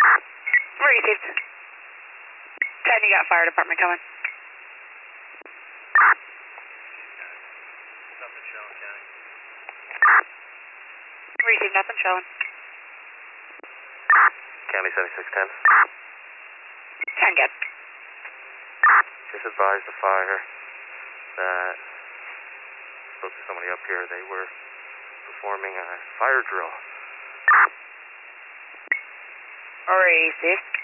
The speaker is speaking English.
Received. 10, you got fire department coming. Nothing showing, County. Received, nothing showing. County 7610. 10, good. Just advised the fire that spoke to somebody up here. They were performing a fire drill. Received.